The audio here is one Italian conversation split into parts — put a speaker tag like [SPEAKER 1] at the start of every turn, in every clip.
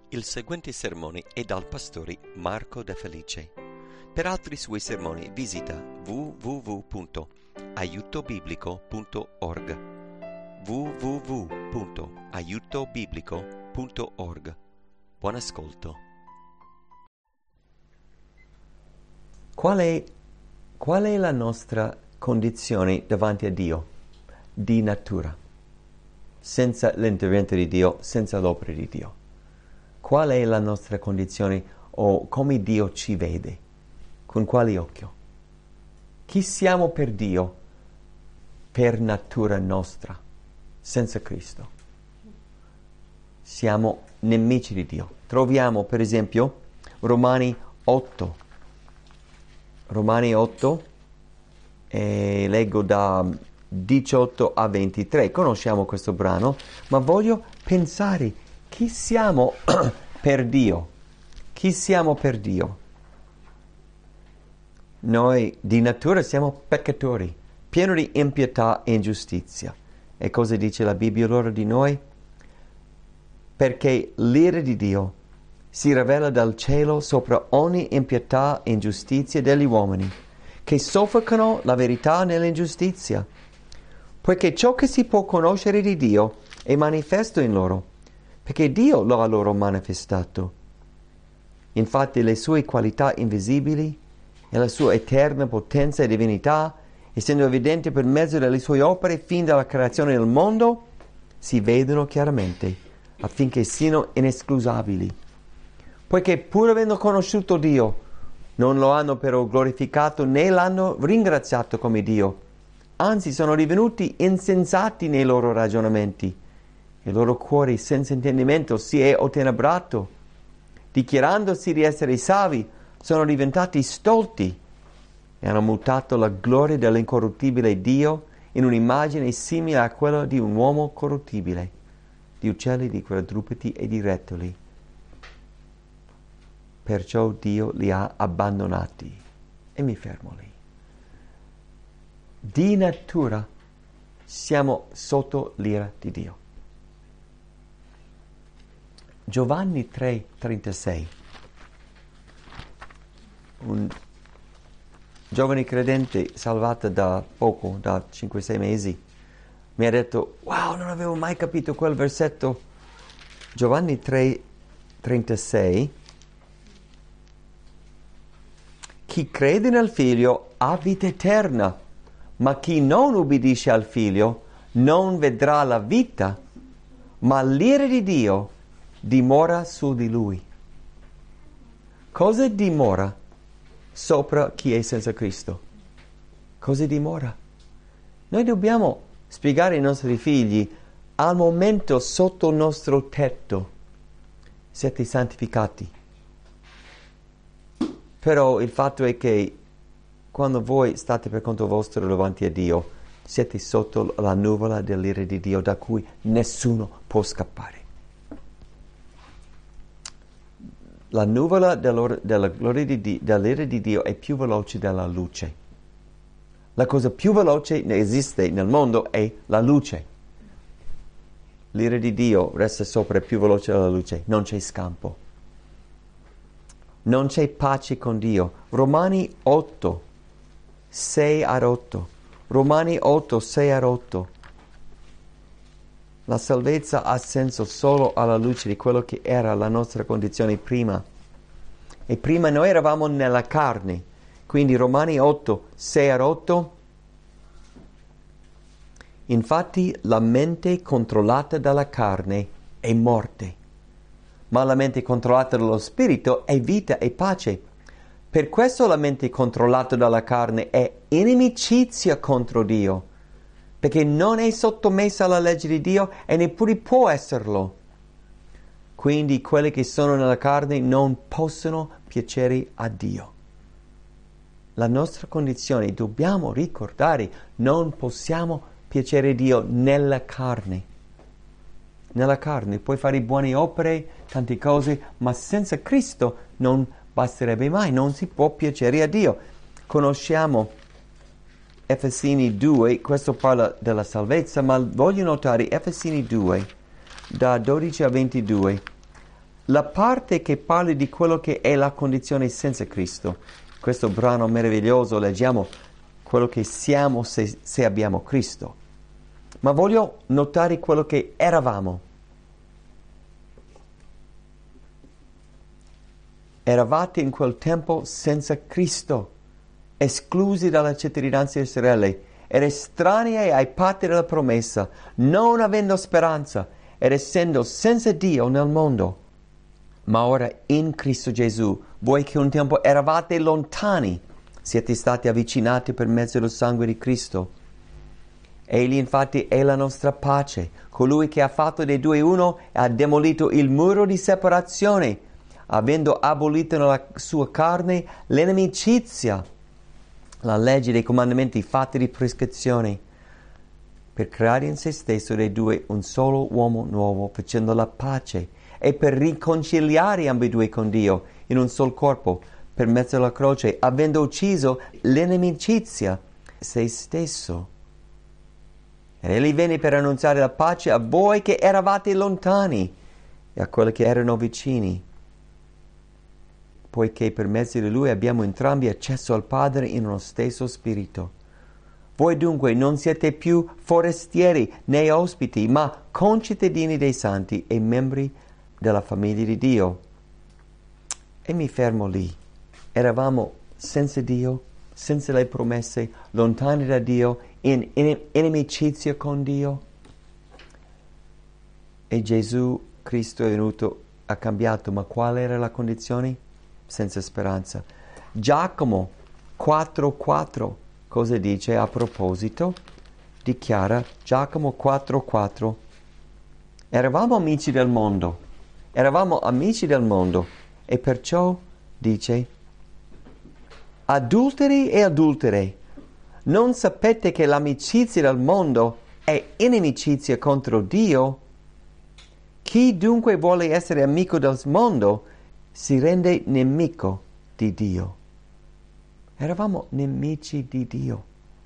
[SPEAKER 1] Il seguente sermone è dal pastore Marco De Felice. Per altri suoi sermoni visita www.aiutobiblico.org www.aiutobiblico.org. Buon ascolto.
[SPEAKER 2] Qual è la nostra condizione davanti a Dio di natura? Senza l'intervento di Dio, senza l'opera di Dio. Qual è la nostra condizione o come Dio ci vede? Con quale occhio? Chi siamo per Dio per natura nostra, senza Cristo? Siamo nemici di Dio. Troviamo per esempio Romani 8. Romani 8 e leggo da 18 a 23. Conosciamo questo brano, ma voglio pensare chi siamo per Dio. Chi siamo per Dio? Noi di natura siamo peccatori, pieni di impietà e ingiustizia. E cosa dice la Bibbia allora di noi? Perché l'ira di Dio si rivela dal cielo sopra ogni impietà e ingiustizia degli uomini, che soffocano la verità nell'ingiustizia. Poiché ciò che si può conoscere di Dio è manifesto in loro, perché Dio lo ha loro manifestato. Infatti le sue qualità invisibili e la sua eterna potenza e divinità, essendo evidenti per mezzo delle sue opere fin dalla creazione del mondo, si vedono chiaramente, affinché siano inescusabili. Poiché pur avendo conosciuto Dio, non lo hanno però glorificato né l'hanno ringraziato come Dio, anzi sono divenuti insensati nei loro ragionamenti. Il loro cuore senza intendimento si è ottenebrato. Dichiarandosi di essere savi, sono diventati stolti e hanno mutato la gloria dell'incorruttibile Dio in un'immagine simile a quella di un uomo corruttibile, di uccelli, di quadrupedi e di rettili. Perciò Dio li ha abbandonati. E mi fermo lì. Di natura siamo sotto l'ira di Dio. Giovanni 3,36. Un giovane credente salvato da poco, da 5-6 mesi, mi ha detto: wow, non avevo mai capito quel versetto. Giovanni 3,36. Chi crede nel Figlio ha vita eterna, ma chi non ubbidisce al Figlio non vedrà la vita, ma l'ira di Dio dimora su di lui. Cosa dimora sopra chi è senza Cristo? Cosa dimora? Noi dobbiamo spiegare ai nostri figli: al momento sotto il nostro tetto siete santificati. Però il fatto è che quando voi state per conto vostro davanti a Dio, siete sotto la nuvola dell'ira di Dio da cui nessuno può scappare. La nuvola della gloria dell'ira di Dio è più veloce della luce. La cosa più veloce che esiste nel mondo è la luce. L'ira di Dio resta sopra, è più veloce della luce. Non c'è scampo. Non c'è pace con Dio. Romani 8, 6 a 8. Romani 8, 6 a 8. La salvezza ha senso solo alla luce di quello che era la nostra condizione prima. E prima noi eravamo nella carne. Quindi Romani 8, 6 a 8. Infatti la mente controllata dalla carne è morte, ma la mente controllata dallo spirito è vita e pace. Per questo la mente controllata dalla carne è inimicizia contro Dio, perché non è sottomessa alla legge di Dio e neppure può esserlo. Quindi quelli che sono nella carne non possono piacere a Dio. La nostra condizione, dobbiamo ricordare, non possiamo piacere a Dio nella carne. Nella carne puoi fare buone opere, tante cose, ma senza Cristo non basterebbe mai, non si può piacere a Dio. Conosciamo Efesini 2, questo parla della salvezza, ma voglio notare Efesini 2, da 12 a 22. la parte che parla di quello che è la condizione senza Cristo. Questo brano meraviglioso leggiamo quello che siamo se abbiamo Cristo. Ma voglio notare quello che eravamo. Eravate in quel tempo senza Cristo, esclusi dalla cittadinanza di Israele, ed estranei ai patti della promessa, non avendo speranza, ed essendo senza Dio nel mondo. Ma ora in Cristo Gesù, voi che un tempo eravate lontani, siete stati avvicinati per mezzo del sangue di Cristo. Egli infatti è la nostra pace, colui che ha fatto dei due uno e ha demolito il muro di separazione, avendo abolito nella sua carne l'inimicizia, la legge dei comandamenti fatti di prescrizione, per creare in se stesso dei due un solo uomo nuovo, facendo la pace, e per riconciliare ambedue con Dio in un sol corpo, per mezzo della croce, avendo ucciso l'inimicizia, se stesso. Ed egli venne per annunziare la pace a voi che eravate lontani e a quelli che erano vicini, poiché per mezzo di Lui abbiamo entrambi accesso al Padre in uno stesso spirito. Voi dunque non siete più forestieri né ospiti, ma concittadini dei santi e membri della famiglia di Dio. E mi fermo lì. Eravamo senza Dio, senza le promesse, lontani da Dio, in inimicizia con Dio. E Gesù Cristo è venuto, ha cambiato, ma qual era la condizione? Senza speranza. Giacomo 4,4 cosa dice a proposito? Dichiara Giacomo 4,4: eravamo amici del mondo e perciò dice: adulteri e adultere, non sapete che l'amicizia del mondo è inimicizia contro Dio? Chi dunque vuole essere amico del mondo si rende nemico di Dio. Eravamo nemici di Dio.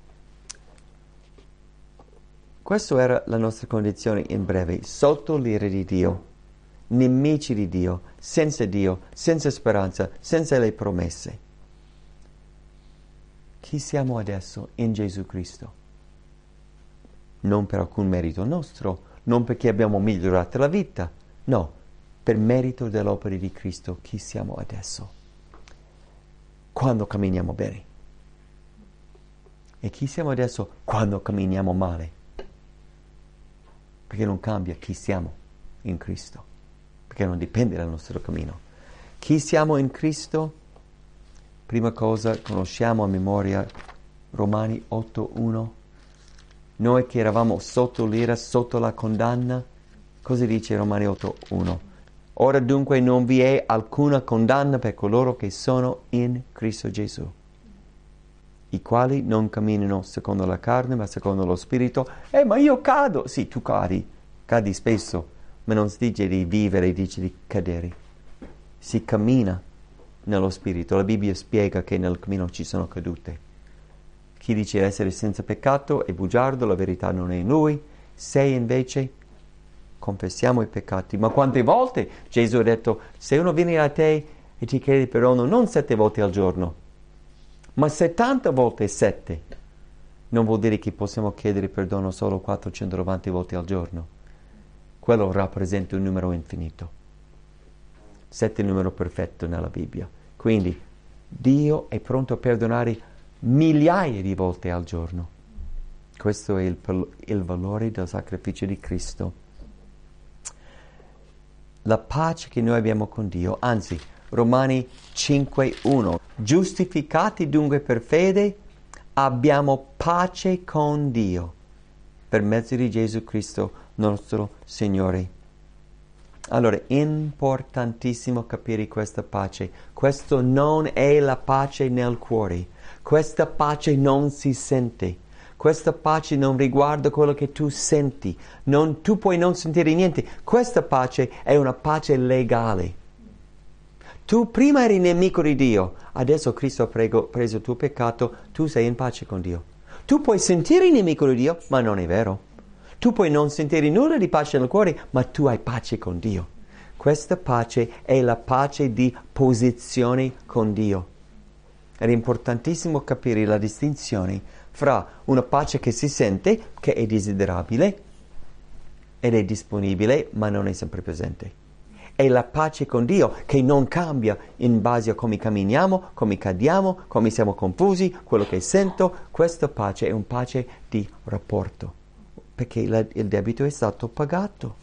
[SPEAKER 2] Questa era la nostra condizione in breve, sotto l'ira di Dio, nemici di Dio, senza speranza, senza le promesse. Chi siamo adesso in Gesù Cristo? Non per alcun merito nostro, non perché abbiamo migliorato la vita, no. Per merito dell'opera di Cristo, chi siamo adesso? Quando camminiamo bene. E chi siamo adesso quando camminiamo male? Perché non cambia chi siamo in Cristo. Perché non dipende dal nostro cammino. Chi siamo in Cristo? Prima cosa, conosciamo a memoria Romani 8,1. Noi che eravamo sotto l'ira, sotto la condanna. Cosa dice Romani 8,1? Ora dunque non vi è alcuna condanna per coloro che sono in Cristo Gesù, i quali non camminano secondo la carne ma secondo lo Spirito. Ma io cado! Sì, tu cadi spesso, ma non si dice di vivere, dice di cadere. Si cammina nello Spirito. La Bibbia spiega che nel cammino ci sono cadute. Chi dice essere senza peccato è bugiardo, la verità non è in lui. Se invece confessiamo i peccati. Ma quante volte Gesù ha detto: se uno viene a te e ti chiede perdono non 7 volte al giorno, ma 70 volte 7, non vuol dire che possiamo chiedere perdono solo 490 volte al giorno. Quello rappresenta un numero infinito. 7 è il numero perfetto nella Bibbia. Quindi Dio è pronto a perdonare migliaia di volte al giorno. Questo è il valore del sacrificio di Cristo. La pace che noi abbiamo con Dio, anzi, Romani 5,1. Giustificati dunque per fede, abbiamo pace con Dio, per mezzo di Gesù Cristo, nostro Signore. Allora, importantissimo capire questa pace. Questo non è la pace nel cuore. Questa pace non si sente. Questa pace non riguarda quello che tu senti. Tu puoi non sentire niente. Questa pace è una pace legale. Tu prima eri nemico di Dio, adesso Cristo ha preso il tuo peccato, tu sei in pace con Dio. Tu puoi sentire nemico di Dio, ma non è vero. Tu puoi non sentire nulla di pace nel cuore, ma tu hai pace con Dio. Questa pace è la pace di posizione con Dio. È importantissimo capire la distinzione fra una pace che si sente, che è desiderabile ed è disponibile, ma non è sempre presente. E la pace con Dio che non cambia in base a come camminiamo, come cadiamo, come siamo confusi, quello che sento. Questa pace è una pace di rapporto, perché il debito è stato pagato.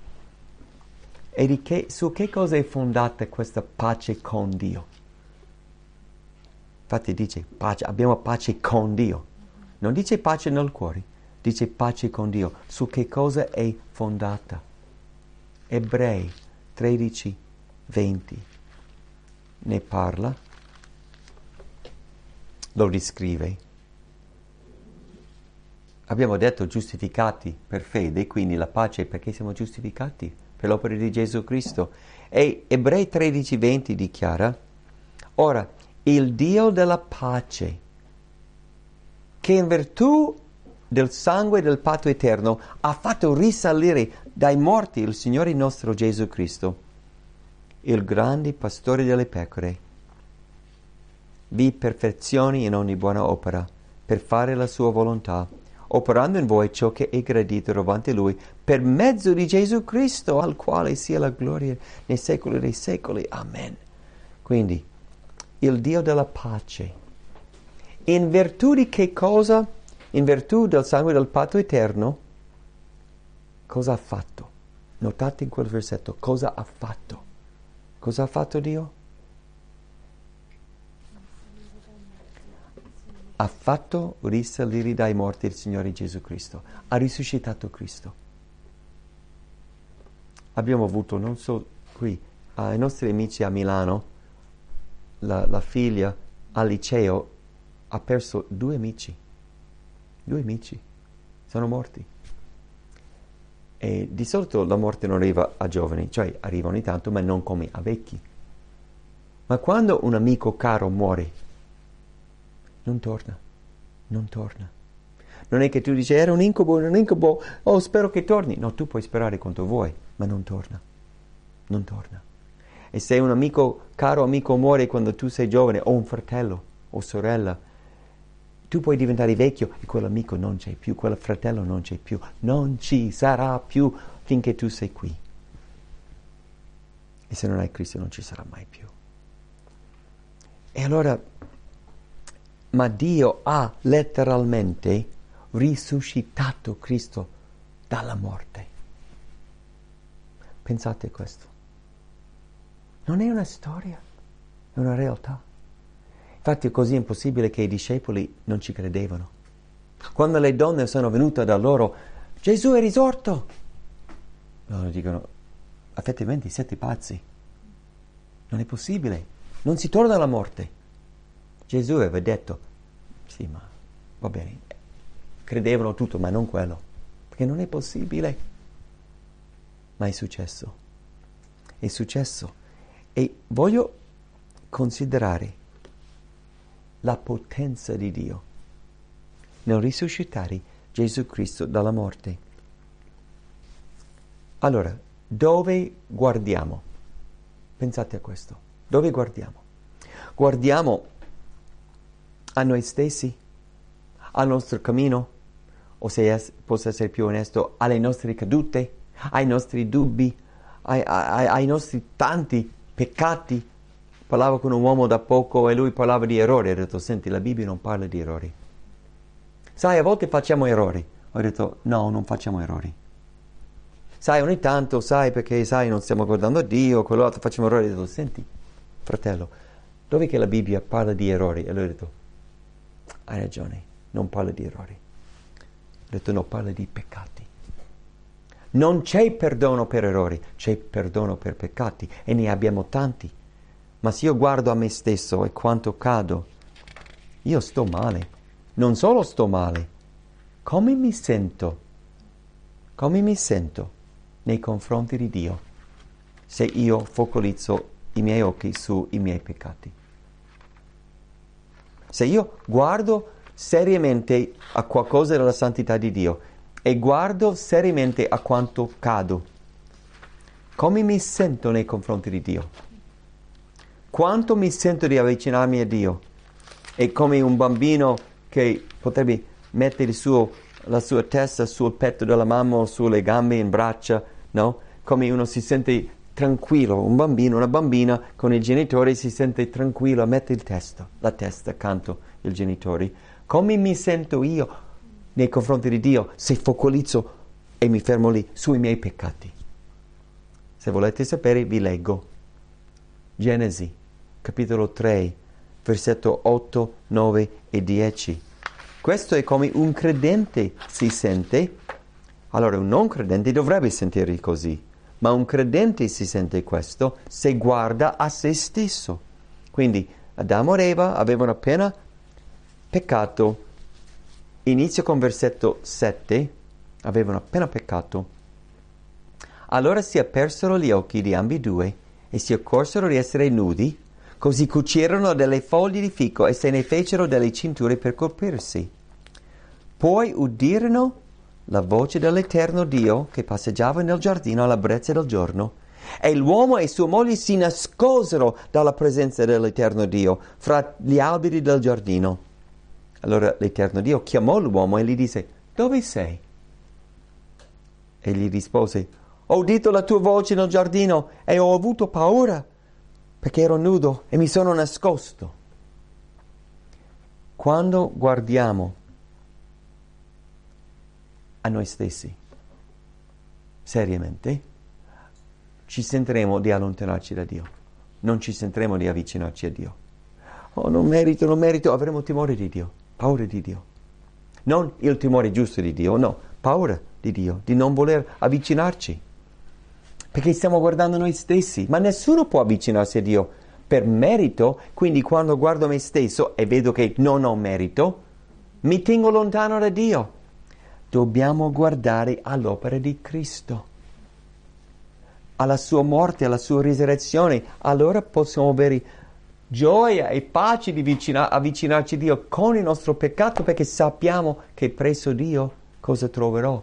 [SPEAKER 2] E su che cosa è fondata questa pace con Dio? Infatti dice pace, abbiamo pace con Dio. Non dice pace nel cuore, dice pace con Dio. Su che cosa è fondata? Ebrei 13, 20 ne parla, lo riscrive. Abbiamo detto giustificati per fede, quindi la pace è perché siamo giustificati per l'opera di Gesù Cristo. E Ebrei 13, 20 dichiara: ora, il Dio della pace, che in virtù del sangue del patto eterno ha fatto risalire dai morti il Signore nostro Gesù Cristo, il grande pastore delle pecore, vi perfezioni in ogni buona opera per fare la sua volontà, operando in voi ciò che è gradito davanti a Lui, per mezzo di Gesù Cristo, al quale sia la gloria nei secoli dei secoli. Amen. Quindi, il Dio della pace, in virtù di che cosa? In virtù del sangue del patto eterno, cosa ha fatto? Notate in quel versetto, cosa ha fatto? Cosa ha fatto Dio? Ha fatto risalire dai morti il Signore Gesù Cristo. Ha risuscitato Cristo. Abbiamo avuto, non so qui, ai nostri amici a Milano, la figlia al liceo ha perso 2 amici. 2 amici. Sono morti. E di solito la morte non arriva a giovani, cioè arriva ogni tanto, ma non come a vecchi. Ma quando un amico caro muore, non torna. Non è che tu dici, era un incubo, oh spero che torni. No, tu puoi sperare quanto vuoi, ma non torna. E se un amico, caro amico muore quando tu sei giovane, o un fratello o sorella, tu puoi diventare vecchio e quell'amico non c'è più, quel fratello non c'è più, non ci sarà più finché tu sei qui. E se non hai Cristo non ci sarà mai più. E allora, ma Dio ha letteralmente risuscitato Cristo dalla morte. Pensate a questo. Non è una storia, è una realtà. Infatti è così impossibile che i discepoli non ci credevano. Quando le donne sono venute da loro, Gesù è risorto. Loro dicono, effettivamente siete pazzi. Non è possibile, non si torna alla morte. Gesù aveva detto, sì ma va bene, credevano tutto ma non quello, perché non è possibile. Ma è successo. E voglio considerare la potenza di Dio nel risuscitare Gesù Cristo dalla morte. Allora, dove guardiamo? Pensate a questo. Dove guardiamo? Guardiamo a noi stessi, al nostro cammino, o se posso essere più onesto, alle nostre cadute, ai nostri dubbi, ai nostri tanti peccati. Parlavo con un uomo da poco e lui parlava di errori. Ho detto, senti, la Bibbia non parla di errori. Sai, a volte facciamo errori. Ho detto, no, non facciamo errori. Sai, ogni tanto, sai, perché, sai, non stiamo guardando a Dio, quell'altro facciamo errori. Ho detto, senti, fratello, dove che la Bibbia parla di errori? E lui ha detto, hai ragione, non parla di errori. Ho detto, no, parla di peccati. Non c'è perdono per errori, c'è perdono per peccati e ne abbiamo tanti. Ma se io guardo a me stesso e quanto cado, io sto male. Non solo sto male, come mi sento? Come mi sento nei confronti di Dio se io focalizzo i miei occhi sui miei peccati? Se io guardo seriamente a qualcosa della santità di Dio e guardo seriamente a quanto cado, come mi sento nei confronti di Dio? Quanto mi sento di avvicinarmi a Dio? È come un bambino che potrebbe mettere la sua testa sul petto della mamma o sulle gambe in braccia, no? Come uno si sente tranquillo, un bambino, una bambina con i genitori si sente tranquillo, mette la testa accanto ai genitori. Come mi sento io nei confronti di Dio se focalizzo e mi fermo lì sui miei peccati? Se volete sapere vi leggo Genesi, capitolo 3, versetto 8, 9 e 10. Questo è come un credente si sente. Allora un non credente dovrebbe sentire così, ma un credente si sente questo se guarda a se stesso. Quindi Adamo ed Eva avevano appena peccato. Inizio con versetto 7, avevano appena peccato. Allora si apersero gli occhi di ambedue e si accorsero di essere nudi, così cucirono delle foglie di fico e se ne fecero delle cinture per coprirsi. Poi udirono la voce dell'Eterno Dio che passeggiava nel giardino alla brezza del giorno, e l'uomo e sua moglie si nascosero dalla presenza dell'Eterno Dio fra gli alberi del giardino. Allora l'Eterno Dio chiamò l'uomo e gli disse: dove sei? E gli rispose: ho udito la tua voce nel giardino e ho avuto paura perché ero nudo e mi sono nascosto. Quando guardiamo a noi stessi, seriamente, ci sentiremo di allontanarci da Dio. Non ci sentiremo di avvicinarci a Dio. Oh, non merito, avremo timore di Dio, paura di Dio. Non il timore giusto di Dio, no, paura di Dio, di non voler avvicinarci. Perché stiamo guardando noi stessi, ma nessuno può avvicinarsi a Dio per merito, quindi quando guardo me stesso e vedo che non ho merito, mi tengo lontano da Dio. Dobbiamo guardare all'opera di Cristo, alla sua morte, alla sua risurrezione. Allora possiamo avere gioia e pace di avvicinarci a Dio con il nostro peccato, perché sappiamo che presso Dio cosa troverò.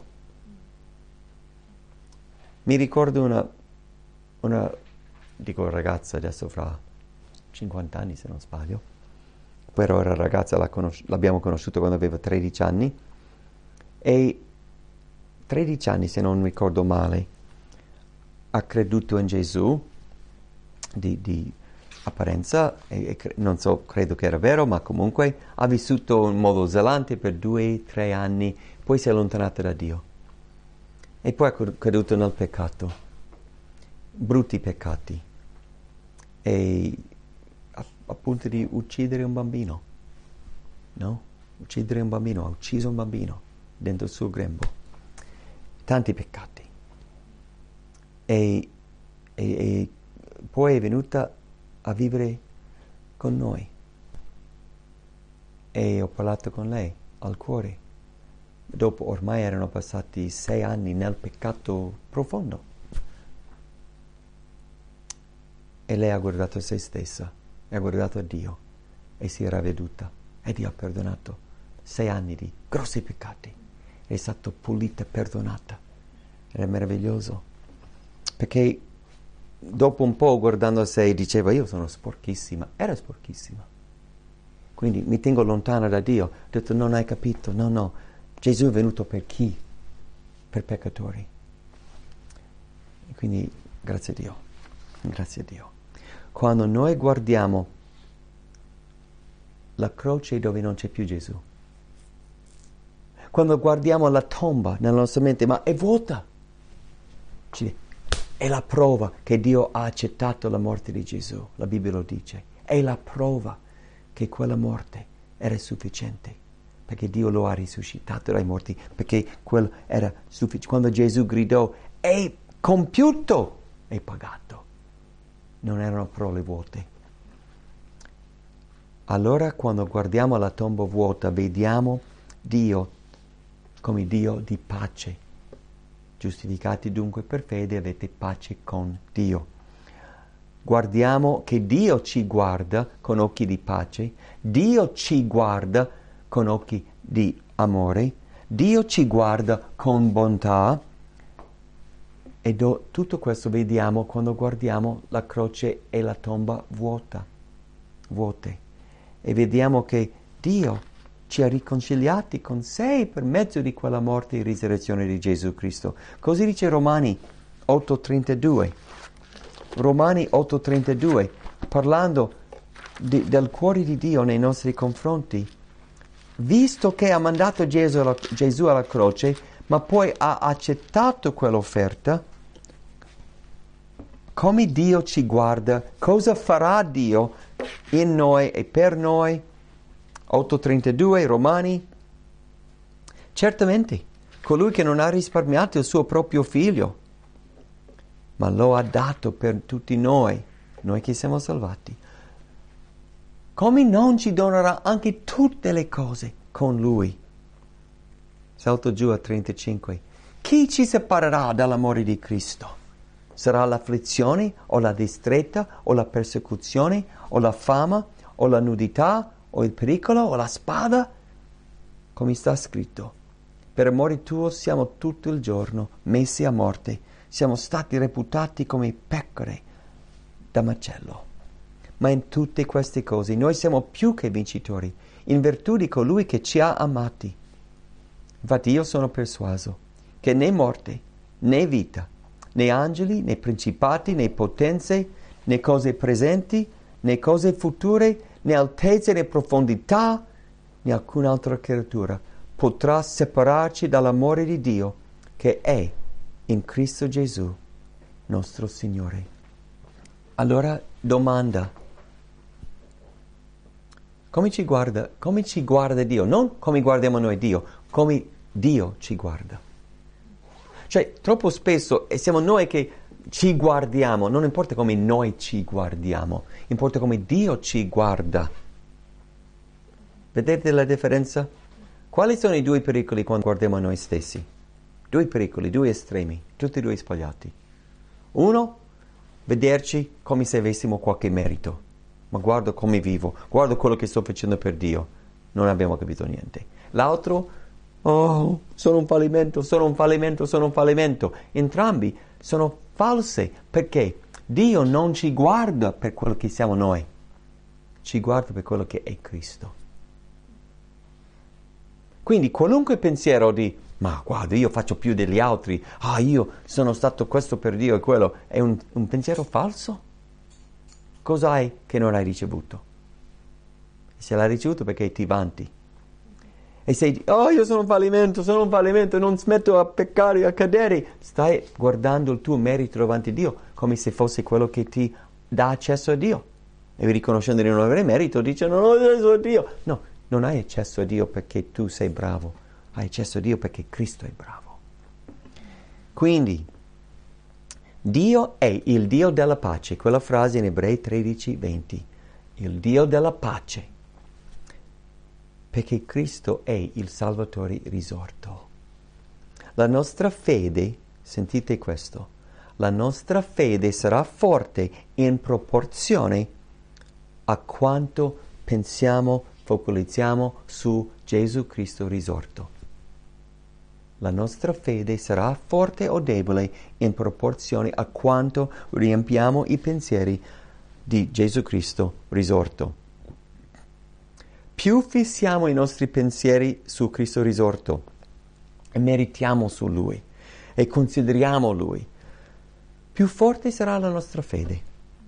[SPEAKER 2] Mi ricordo una ragazza, adesso fra 50 anni se non sbaglio, però era ragazza, l'abbiamo conosciuta quando aveva 13 anni, e 13 anni se non ricordo male, ha creduto in Gesù di apparenza, non so, credo che era vero, ma comunque ha vissuto in modo zelante per 2-3 anni, poi si è allontanata da Dio. E poi ha caduto nel peccato, brutti peccati, e a punto di uccidere un bambino, no? Uccidere un bambino, ha ucciso un bambino dentro il suo grembo. Tanti peccati. E poi è venuta a vivere con noi. E ho parlato con lei al cuore. Dopo ormai erano passati 6 anni nel peccato profondo. E lei ha guardato a se stessa, e ha guardato a Dio, e si era veduta, e Dio ha perdonato 6 anni di grossi peccati. È stata pulita, perdonata. Era meraviglioso. Perché dopo un po', guardando a sé, diceva: io sono sporchissima. Era sporchissima. Quindi mi tengo lontana da Dio. Ho detto: non hai capito, no. Gesù è venuto per chi? Per peccatori. E quindi grazie a Dio. Quando noi guardiamo la croce dove non c'è più Gesù, quando guardiamo la tomba nella nostra mente, ma è vuota, è la prova che Dio ha accettato la morte di Gesù. La Bibbia lo dice. È la prova che quella morte era sufficiente, perché Dio lo ha risuscitato dai morti, perché quello era sufficiente. Quando Gesù gridò: è compiuto, è pagato. Non erano parole vuote. Allora, quando guardiamo la tomba vuota, vediamo Dio come Dio di pace. Giustificati dunque per fede, avete pace con Dio. Guardiamo che Dio ci guarda con occhi di pace, Dio ci guarda con occhi di amore, Dio ci guarda con bontà, E tutto questo vediamo quando guardiamo la croce e la tomba vuote. E vediamo che Dio ci ha riconciliati con sé per mezzo di quella morte e risurrezione di Gesù Cristo. Così dice Romani 8:32. Romani 8:32, parlando del cuore di Dio nei nostri confronti. Visto che ha mandato Gesù alla croce, ma poi ha accettato quell'offerta, come Dio ci guarda, cosa farà Dio in noi e per noi? 8:32 Romani. Certamente, colui che non ha risparmiato il suo proprio figlio, ma lo ha dato per tutti noi che siamo salvati, come non ci donerà anche tutte le cose con lui? Salto giù a 35. Chi ci separerà dall'amore di Cristo? Sarà l'afflizione, o la distretta, o la persecuzione, o la fama, o la nudità, o il pericolo, o la spada? Come sta scritto, per amore tuo siamo tutto il giorno messi a morte, siamo stati reputati come pecore da macello. Ma in tutte queste cose noi siamo più che vincitori, in virtù di colui che ci ha amati. Infatti io sono persuaso che né morte, né vita, né angeli, né principati, né potenze, né cose presenti, né cose future, né altezze, né profondità, né alcun'altra creatura potrà separarci dall'amore di Dio che è in Cristo Gesù, nostro Signore. Allora, domanda: come ci guarda Dio? Non come guardiamo noi Dio, come Dio ci guarda. Cioè, troppo spesso siamo noi che ci guardiamo, non importa come noi ci guardiamo, importa come Dio ci guarda. Vedete la differenza? Quali sono i due pericoli quando guardiamo noi stessi? Due pericoli, due estremi, tutti e due sbagliati. Uno, vederci come se avessimo qualche merito. Ma guardo come vivo, guardo quello che sto facendo per Dio. Non abbiamo capito niente. L'altro, oh, sono un fallimento. Entrambi sono false, perché Dio non ci guarda per quello che siamo noi, ci guarda per quello che è Cristo. Quindi qualunque pensiero di ma guarda, io faccio più degli altri, io sono stato questo per Dio e quello, è un pensiero falso. Cos'hai che non hai ricevuto? Se l'hai ricevuto perché ti vanti. E sei, io sono un fallimento, non smetto a peccare, a cadere. Stai guardando il tuo merito davanti a Dio come se fosse quello che ti dà accesso a Dio. E riconoscendo di non avere merito, dice non ho accesso a Dio. No, non hai accesso a Dio perché tu sei bravo, hai accesso a Dio perché Cristo è bravo. Quindi, Dio è il Dio della pace, quella frase in Ebrei 13:20, il Dio della pace, perché Cristo è il Salvatore risorto. La nostra fede, sentite questo, la nostra fede sarà forte in proporzione a quanto pensiamo, focalizziamo su Gesù Cristo risorto. La nostra fede sarà forte o debole in proporzione a quanto riempiamo i pensieri di Gesù Cristo risorto. Più fissiamo i nostri pensieri su Cristo risorto e meditiamo su Lui e consideriamo Lui, più forte sarà la nostra fede.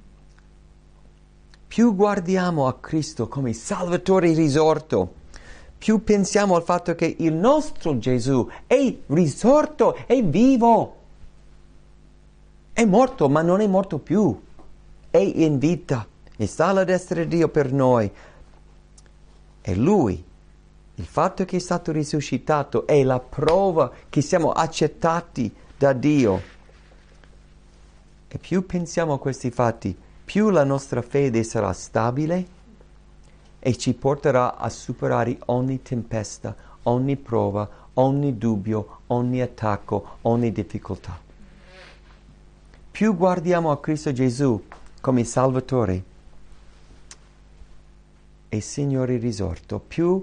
[SPEAKER 2] Più guardiamo a Cristo come Salvatore risorto, più pensiamo al fatto che il nostro Gesù è risorto, è vivo. È morto, ma non è morto più. È in vita e sta alla destra di Dio per noi. E Lui, il fatto che è stato risuscitato, è la prova che siamo accettati da Dio. E più pensiamo a questi fatti, più la nostra fede sarà stabile e ci porterà a superare ogni tempesta, ogni prova, ogni dubbio, ogni attacco, ogni difficoltà. Più guardiamo a Cristo Gesù come Salvatore e Signore risorto, più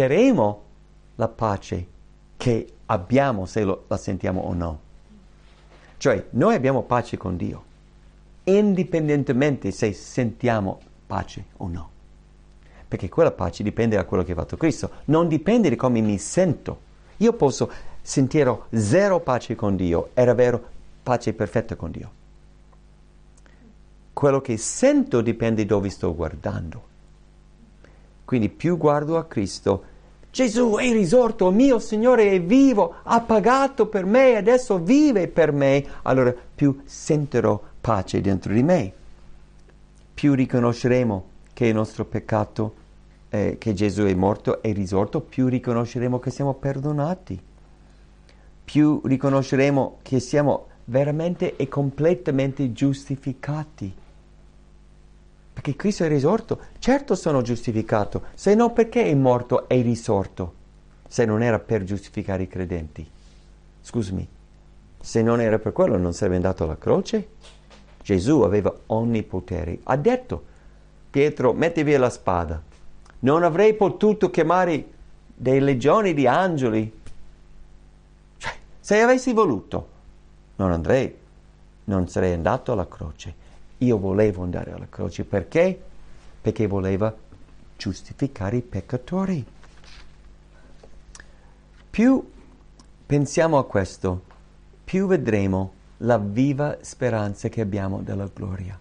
[SPEAKER 2] sentiremo la pace che abbiamo, se la sentiamo o no. Cioè, noi abbiamo pace con Dio, indipendentemente se sentiamo pace o no. Perché quella pace dipende da quello che ha fatto Cristo, non dipende da come mi sento. Io posso sentire zero pace con Dio, era vero, pace perfetta con Dio. Quello che sento dipende dove sto guardando. Quindi più guardo a Cristo, Gesù è risorto, il mio Signore è vivo, ha pagato per me, adesso vive per me, allora più sentirò pace dentro di me. Più riconosceremo che il nostro peccato, che Gesù è morto e risorto, più riconosceremo che siamo perdonati. Più riconosceremo che siamo veramente e completamente giustificati. Perché Cristo è risorto, certo sono giustificato, se no perché è morto e risorto? Se non era per giustificare i credenti. Scusami, se non era per quello non sarebbe andato alla croce? Gesù aveva ogni potere. Ha detto, Pietro, metti via la spada. Non avrei potuto chiamare dei legioni di angeli. Cioè, se avessi voluto, non sarei andato alla croce. Io volevo andare alla croce, perché? Perché voleva giustificare i peccatori. Più pensiamo a questo, più vedremo la viva speranza che abbiamo della gloria.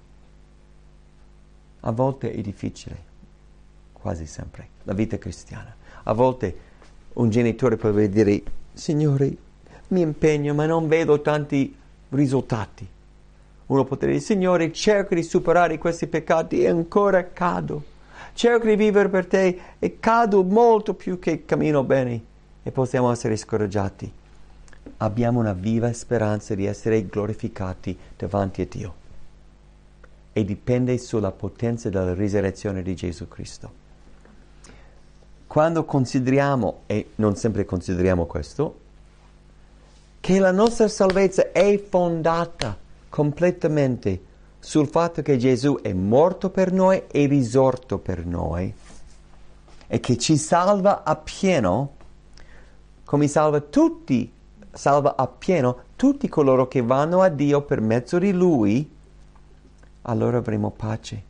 [SPEAKER 2] A volte è difficile, quasi sempre, la vita cristiana. A volte un genitore può dire, Signore, mi impegno ma non vedo tanti risultati. Uno potrebbe dire, Signore, cerco di superare questi peccati e ancora cado. Cerco di vivere per te e cado molto più che cammino bene. E possiamo essere scoraggiati. Abbiamo una viva speranza di essere glorificati davanti a Dio. E dipende sulla potenza della risurrezione di Gesù Cristo. Quando consideriamo, e non sempre consideriamo questo, che la nostra salvezza è fondata completamente sul fatto che Gesù è morto per noi e risorto per noi e che ci salva appieno, come salva appieno tutti coloro che vanno a Dio per mezzo di Lui, allora avremo pace.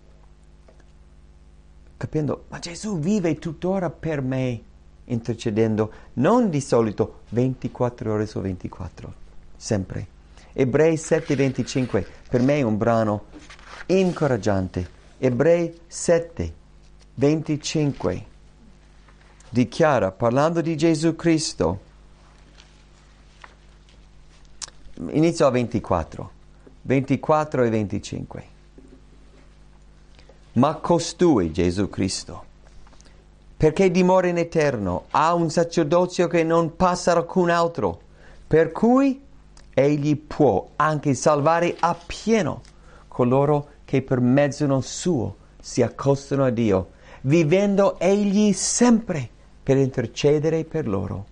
[SPEAKER 2] Capendo, ma Gesù vive tuttora per me, intercedendo, non di solito 24 ore su 24, sempre. Ebrei 7:25, per me è un brano incoraggiante. Ebrei 7:25 dichiara, parlando di Gesù Cristo, inizio a 24 e 25. Ma costui, Gesù Cristo, perché dimora in eterno, ha un sacerdozio che non passa alcun altro, per cui egli può anche salvare appieno coloro che per mezzo suo si accostano a Dio, vivendo egli sempre per intercedere per loro.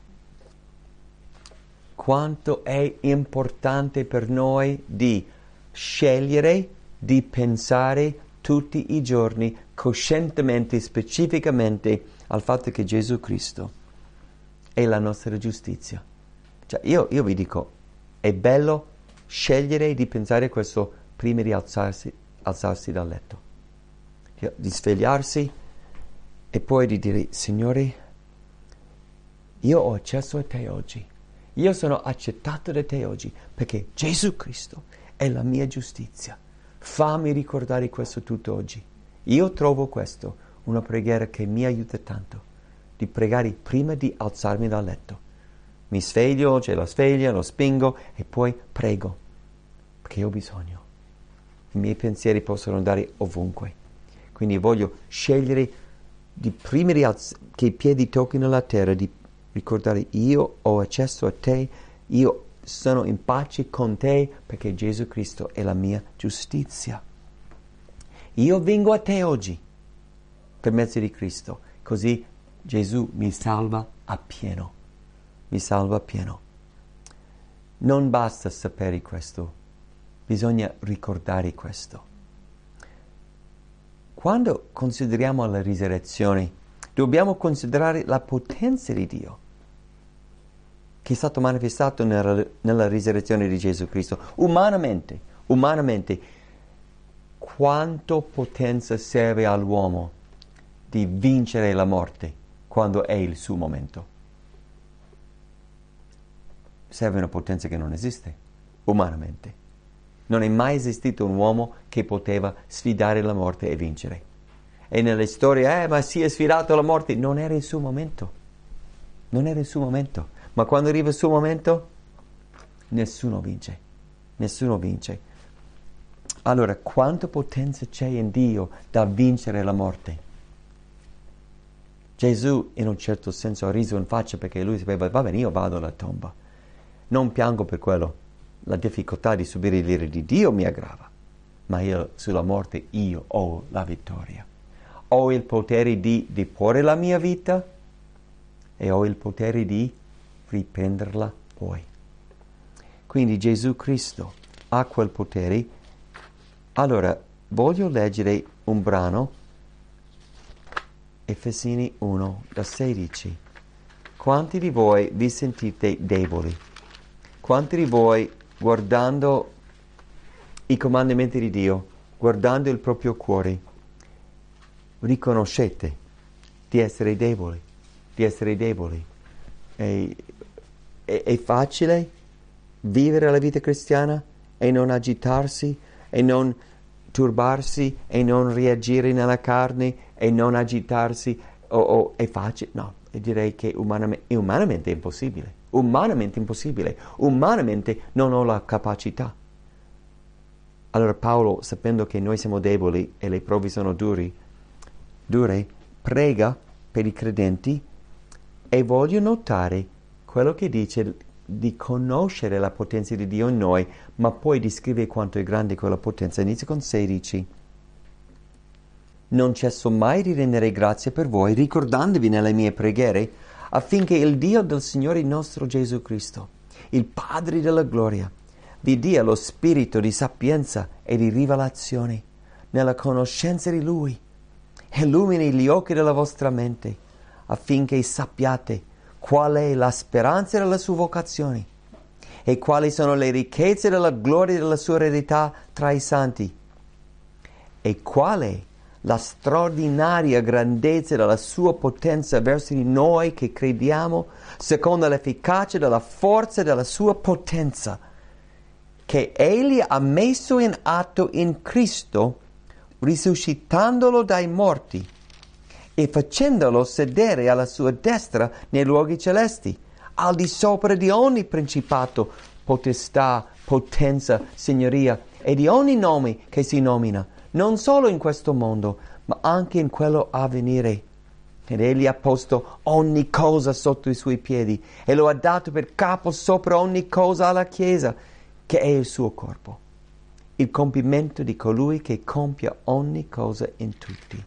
[SPEAKER 2] Quanto è importante per noi di scegliere, di pensare tutti i giorni, coscientemente, specificamente, al fatto che Gesù Cristo è la nostra giustizia. Cioè, io vi dico, è bello scegliere di pensare questo prima di alzarsi dal letto, di svegliarsi e poi di dire, Signore, io ho accesso a te oggi, io sono accettato da te oggi, perché Gesù Cristo è la mia giustizia. Fammi ricordare questo tutto oggi. Io trovo questo una preghiera che mi aiuta tanto, di pregare prima di alzarmi dal letto. Mi sveglio, c'è la sveglia, lo spingo e poi prego, perché ho bisogno. I miei pensieri possono andare ovunque. Quindi voglio scegliere di prima che i piedi tocchino la terra, di ricordare io ho accesso a te, io sono in pace con te perché Gesù Cristo è la mia giustizia. Io vengo a te oggi per mezzo di Cristo, così Gesù mi salva appieno. Mi salva appieno. Non basta sapere questo, bisogna ricordare questo. Quando consideriamo la risurrezione, dobbiamo considerare la potenza di Dio, che è stato manifestato nella risurrezione di Gesù Cristo. Umanamente, quanto potenza serve all'uomo di vincere la morte quando è il suo momento? Serve una potenza che non esiste, umanamente. Non è mai esistito un uomo che poteva sfidare la morte e vincere. E nelle storie, ma si è sfidato la morte, non era il suo momento. Non era il suo momento. Ma quando arriva il suo momento, nessuno vince. Allora, quanta potenza c'è in Dio da vincere la morte? Gesù, in un certo senso, ha riso in faccia perché lui sapeva, va bene, io vado alla tomba. Non piango per quello. La difficoltà di subire l'ira di Dio mi aggrava. Ma io, sulla morte, io ho la vittoria. Ho il potere di deporre la mia vita e ho il potere di riprenderla poi. Quindi Gesù Cristo ha quel potere. Allora, voglio leggere un brano, Efesini 1, da 16. Quanti di voi vi sentite deboli? Quanti di voi, guardando i comandamenti di Dio, guardando il proprio cuore, riconoscete di essere deboli? È facile vivere la vita cristiana e non agitarsi e non turbarsi e non reagire nella carne e non agitarsi? È facile? No, direi che umanamente è impossibile. Umanamente non ho la capacità. Allora Paolo, sapendo che noi siamo deboli e le prove sono dure, prega per i credenti e voglio notare quello che dice di conoscere la potenza di Dio in noi, ma poi descrive quanto è grande quella potenza. Inizia con 16. Non cesso mai di rendere grazie per voi, ricordandovi nelle mie preghiere, affinché il Dio del Signore nostro Gesù Cristo, il Padre della gloria, vi dia lo spirito di sapienza e di rivelazione nella conoscenza di Lui, e illumini gli occhi della vostra mente, affinché sappiate qual è la speranza della sua vocazione e quali sono le ricchezze della gloria della sua eredità tra i santi e qual è la straordinaria grandezza della sua potenza verso di noi che crediamo, secondo l'efficacia della forza della sua potenza, che Egli ha messo in atto in Cristo, risuscitandolo dai morti e facendolo sedere alla sua destra nei luoghi celesti, al di sopra di ogni principato, potestà, potenza, signoria e di ogni nome che si nomina, non solo in questo mondo, ma anche in quello a venire. Ed Egli ha posto ogni cosa sotto i suoi piedi e lo ha dato per capo sopra ogni cosa alla Chiesa, che è il suo corpo, il compimento di colui che compia ogni cosa in tutti.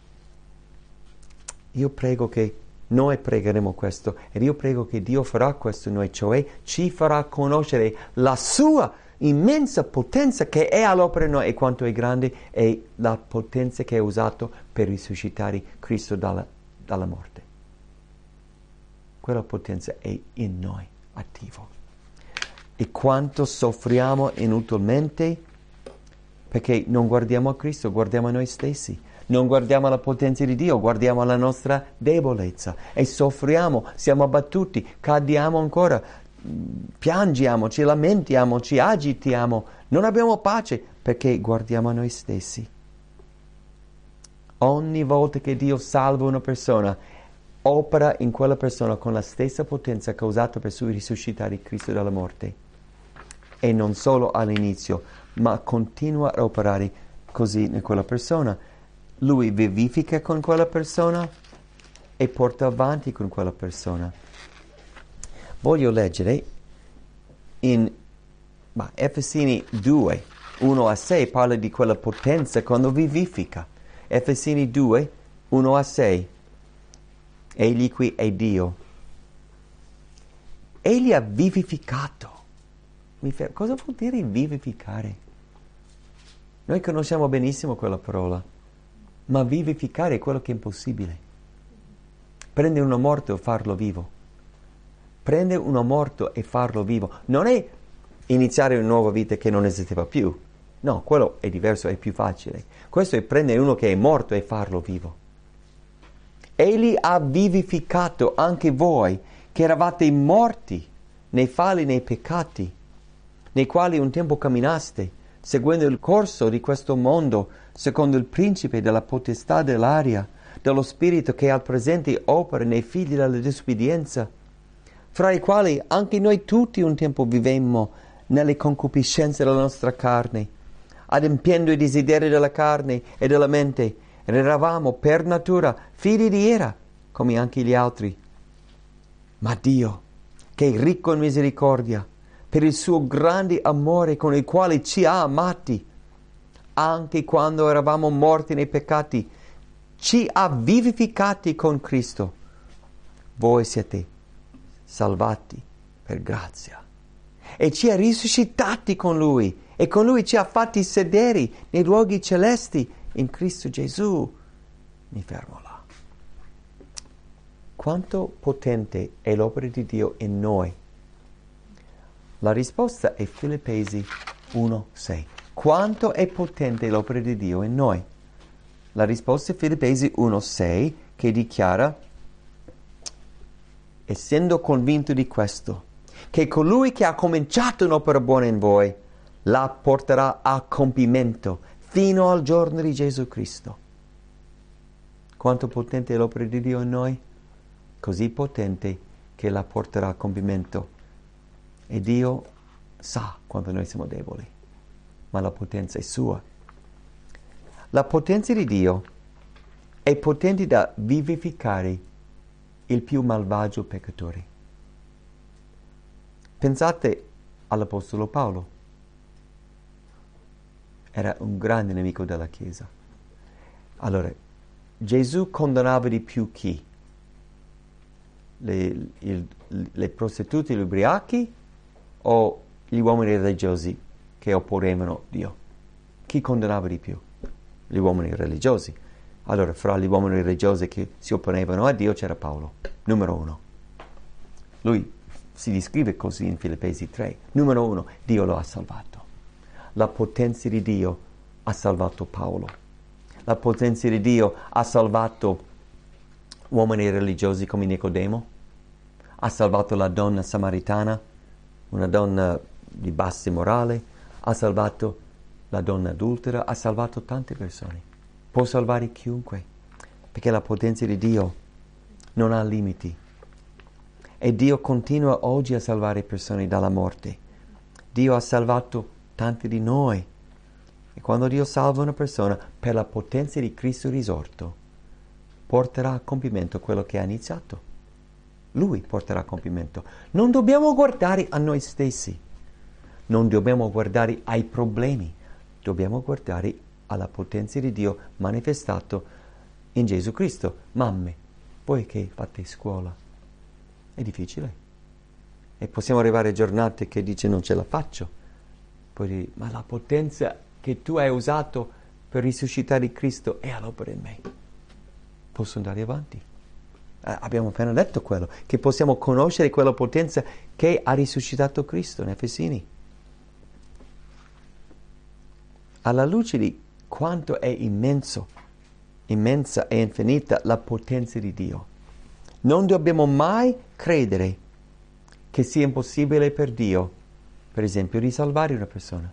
[SPEAKER 2] Io prego che noi pregheremo questo, ed io prego che Dio farà questo in noi, cioè ci farà conoscere la sua immensa potenza che è all'opera in noi e quanto è grande è la potenza che ha usato per risuscitare Cristo dalla morte. Quella potenza è in noi, attivo. E quanto soffriamo inutilmente perché non guardiamo a Cristo, guardiamo a noi stessi. Non guardiamo la potenza di Dio, guardiamo la nostra debolezza e soffriamo, siamo abbattuti, cadiamo ancora, piangiamo, ci lamentiamo, ci agitiamo, non abbiamo pace perché guardiamo a noi stessi. Ogni volta che Dio salva una persona, opera in quella persona con la stessa potenza che ha usato per risuscitare Cristo dalla morte. E non solo all'inizio, ma continua a operare così in quella persona. Lui vivifica con quella persona e porta avanti con quella persona. Voglio leggere in Efesini 2, 1-6, parla di quella potenza quando vivifica. Efesini 2, 1-6. Egli qui è Dio. Egli ha vivificato. Cosa vuol dire vivificare? Noi conosciamo benissimo quella parola. Ma vivificare è quello che è impossibile. Prendere uno morto e farlo vivo. Prendere uno morto e farlo vivo. Non è iniziare una nuova vita che non esisteva più. No, quello è diverso, è più facile. Questo è prendere uno che è morto e farlo vivo. Egli ha vivificato anche voi che eravate morti nei falli, nei peccati, nei quali un tempo camminaste, seguendo il corso di questo mondo, secondo il principe della potestà dell'aria, dello spirito che al presente opera nei figli della disobbedienza, fra i quali anche noi tutti un tempo vivemmo nelle concupiscenze della nostra carne, adempiendo i desideri della carne e della mente, ed eravamo per natura figli di ira, come anche gli altri. Ma Dio, che è ricco in misericordia, per il suo grande amore con il quale ci ha amati, anche quando eravamo morti nei peccati, ci ha vivificati con Cristo. Voi siete salvati per grazia. E ci ha risuscitati con Lui, e con Lui ci ha fatti sedere nei luoghi celesti in Cristo Gesù. Mi fermo là. Quanto potente è l'opera di Dio in noi? La risposta è Filippesi 1,6. Quanto è potente l'opera di Dio in noi? La risposta è Filippesi 1,6, che dichiara: essendo convinto di questo, che colui che ha cominciato un'opera buona in voi la porterà a compimento fino al giorno di Gesù Cristo. Quanto potente è l'opera di Dio in noi? Così potente che la porterà a compimento. E Dio sa quanto noi siamo deboli, ma la potenza è sua. La potenza di Dio è potente da vivificare il più malvagio peccatore. Pensate all'Apostolo Paolo. Era un grande nemico della Chiesa. Allora, Gesù condannava di più chi? Le prostitute, gli ubriachi o gli uomini religiosi che opponevano Dio? Chi condannava di più? Gli uomini religiosi. Allora, fra gli uomini religiosi che si opponevano a Dio c'era Paolo, numero 1. Lui si descrive così in Filippesi 3. Numero 1, Dio lo ha salvato. La potenza di Dio ha salvato Paolo. La potenza di Dio ha salvato uomini religiosi come Nicodemo. Ha salvato la donna samaritana, una donna di bassa morale. Ha salvato la donna adultera. Ha salvato tante persone. Può salvare chiunque, perché la potenza di Dio non ha limiti. E Dio continua oggi a salvare persone dalla morte. Dio ha salvato tanti di noi. E quando Dio salva una persona, per la potenza di Cristo risorto, porterà a compimento quello che ha iniziato. Lui porterà a compimento. Non dobbiamo guardare a noi stessi. Non dobbiamo guardare ai problemi. Dobbiamo guardare alla potenza di Dio manifestato in Gesù Cristo. Mamme, voi che fate scuola, è difficile. E possiamo arrivare a giornate che dice non ce la faccio. Poi dire, ma la potenza che tu hai usato per risuscitare Cristo è all'opera in me. Posso andare avanti. Abbiamo appena detto quello, che possiamo conoscere quella potenza che ha risuscitato Cristo in Efesini. Alla luce di quanto è immensa e infinita la potenza di Dio, non dobbiamo mai credere che sia impossibile per Dio, per esempio, di salvare una persona.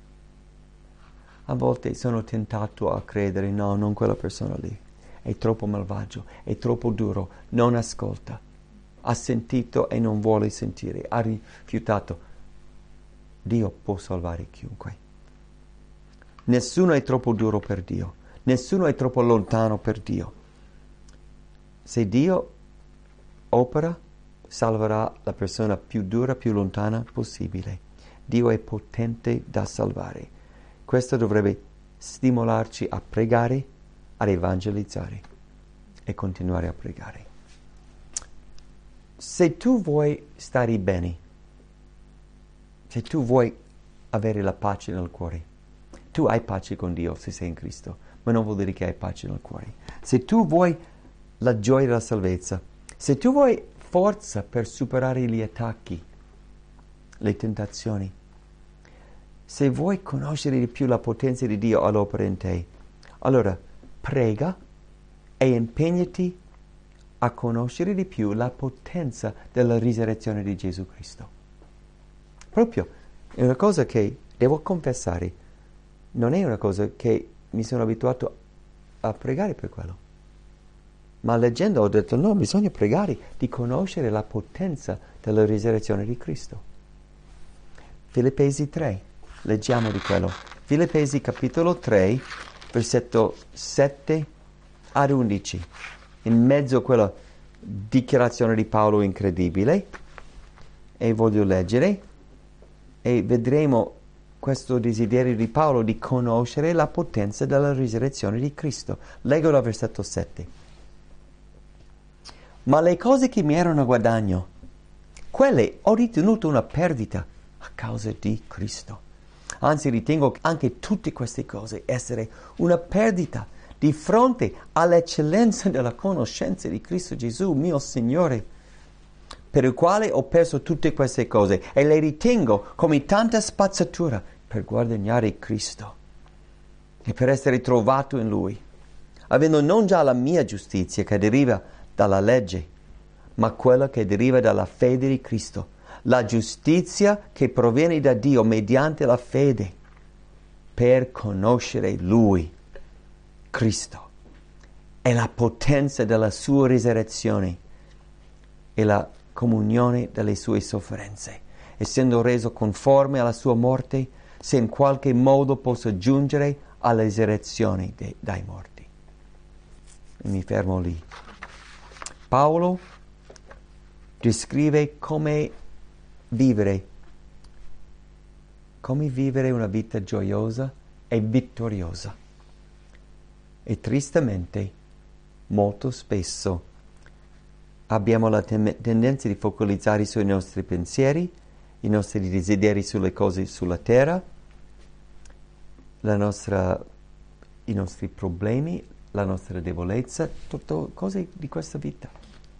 [SPEAKER 2] A volte sono tentato a credere, no, non quella persona lì, è troppo malvagio, è troppo duro, non ascolta, ha sentito e non vuole sentire, ha rifiutato. Dio può salvare chiunque. Nessuno è troppo duro per Dio, nessuno è troppo lontano per Dio. Se Dio opera, salverà la persona più dura, più lontana possibile. Dio è potente da salvare. Questo dovrebbe stimolarci a pregare, ad evangelizzare e continuare a pregare. Se tu vuoi stare bene, se tu vuoi avere la pace nel cuore, tu hai pace con Dio se sei in Cristo, ma non vuol dire che hai pace nel cuore. Se tu vuoi la gioia della salvezza, se tu vuoi forza per superare gli attacchi, le tentazioni. Se vuoi conoscere di più la potenza di Dio all'opera in te, allora prega e impegnati a conoscere di più la potenza della risurrezione di Gesù Cristo. Proprio è una cosa che devo confessare, non è una cosa che mi sono abituato a pregare per quello. Ma leggendo ho detto no, bisogna pregare di conoscere la potenza della risurrezione di Cristo. Filippesi 3, leggiamo di quello. Filippesi capitolo 3, versetto 7 ad 11. In mezzo a quella dichiarazione di Paolo incredibile, e voglio leggere, e vedremo questo desiderio di Paolo di conoscere la potenza della risurrezione di Cristo. Leggo dal versetto 7. Ma le cose che mi erano a guadagno, quelle ho ritenuto una perdita a causa di Cristo. Anzi, ritengo anche tutte queste cose essere una perdita di fronte all'eccellenza della conoscenza di Cristo Gesù, mio Signore, per il quale ho perso tutte queste cose e le ritengo come tanta spazzatura per guadagnare Cristo e per essere trovato in Lui, avendo non già la mia giustizia che deriva dalla legge, ma quella che deriva dalla fede di Cristo, la giustizia che proviene da Dio mediante la fede, per conoscere Lui, Cristo, e la potenza della sua risurrezione e la comunione delle sue sofferenze, essendo reso conforme alla sua morte, se in qualche modo posso giungere alla risurrezione dai morti. E mi fermo lì. Paolo descrive come vivere una vita gioiosa e vittoriosa. E tristemente, molto spesso, abbiamo la tendenza di focalizzare sui nostri pensieri, i nostri desideri sulle cose sulla terra, i nostri problemi, la nostra debolezza, tutte cose di questa vita.